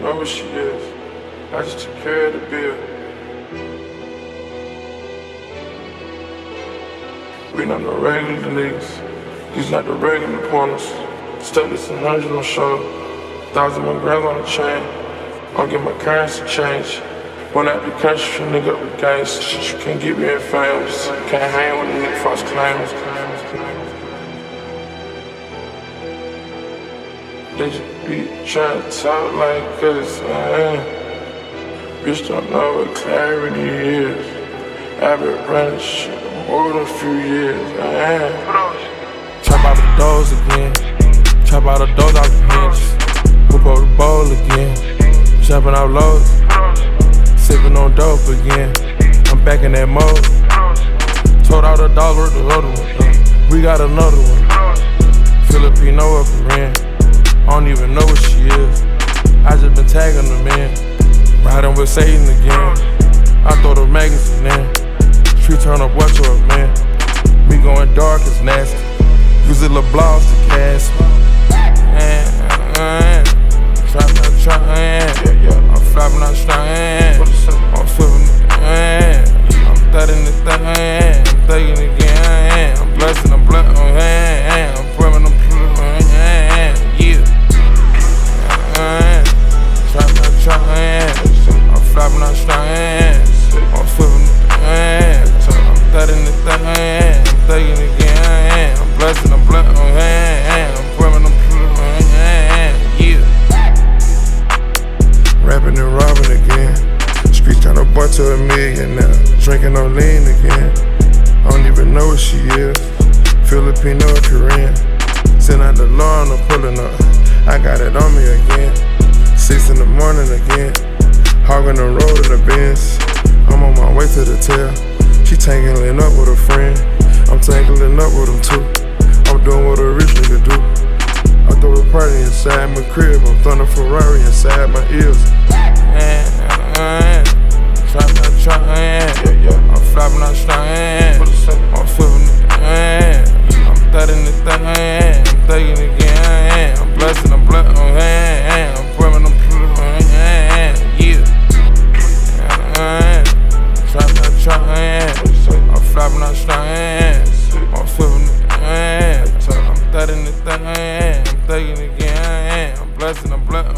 know what she is. I just took care of the bill. We not the regular niggas. These not the regular pointers. Studies and hundreds on show. 1,000 more grams on the chain. I'll get my currency change. Went out the country, nigga with gangs. Shit you can't get me in famous. Can't hang with a nigga false claims. They just be trying to talk like us, Bitch don't know what clarity is. I've been running shit more than a few years, Trap out the doors again. Trap out the doors out the hinges. Whip up the bowl again. Jumping out lows. Sipping on dope again. I'm back in that mode. Told all the dogs work the other one. We got another one. Filipino up and in. I don't even know what she is. I just been tagging them in. Riding with Satan again. I throw the magazine in. Street turn up what to a man. Me going dark is nasty. Use it little blouse to cast me. I'm flopping out strong. I'm flipping I'm thudding the thing. I'm thugging again. I'm blessing, I'm blessing. I'm pulling, I'm pulling. Yeah. I'm flopping out strong. I'm flipping I'm thudding the thing. I'm thugging again. I'm blessing, I'm blessing. I'm pulling, I'm pulling. Yeah. Rapping and robbing again. Street trying to butt to $1 million now. Drinking on lean again. I don't even know what she is. Filipino or Korean. Send out the law and I'm pulling up. I got it on me again. 6 in the morning again. Hogging the road in the Benz. I'm on my way to the tail. She tangling up with a friend. I'm tangling up with them too. I'm doing what a rich nigga do. I throw a party inside my crib. I'm throwing a Ferrari inside my ears. I'm flopping out strong. I'm flipping I'm thudding the thing. I'm thugging again. I'm blessing, I'm blessing. I'm pulling, I'm pulling. Yeah. I'm flopping out strong. I'm flipping I'm thudding the thing. I'm thugging again. I'm blessing, I'm blessing.